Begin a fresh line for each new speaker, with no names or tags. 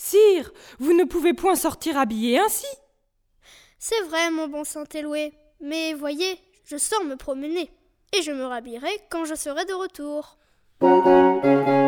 Sire, vous ne pouvez point sortir habillé ainsi.
C'est vrai, mon bon Saint-Éloué, mais voyez, je sors me promener, et je me rhabillerai quand je serai de retour.